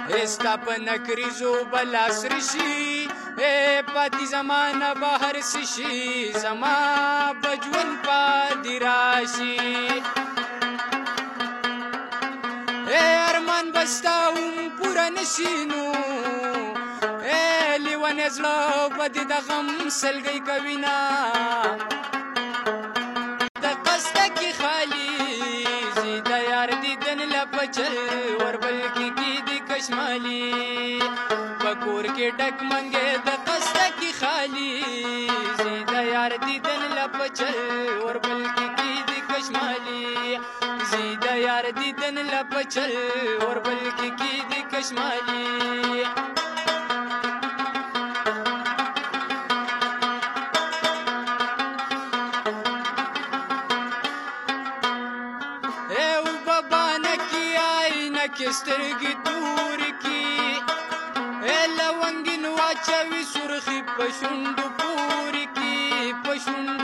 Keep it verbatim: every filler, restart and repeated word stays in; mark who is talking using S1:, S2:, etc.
S1: ستا په نکریزو به لاس رشي پاتې زمانه به هر څه شي زما به ژوند پاتې راشي ارمان به ستا هم پوره نشي نو لیونی زړه به دې د غم سلګۍ کوینه د قصده کې خالي زی د یار دیدن له په چل وربل کې کېدې کشمالي په کور کې ډک منګې د قصده کې خالي زی د یار دیدن له په چل وربل کې کېدې کشمالي زی د یار دیدن له په چل وربل کې کېدې کشمالي کې سترګې تورې کې لونګین واچوي سرخي په شونډو پورې کې په شونډو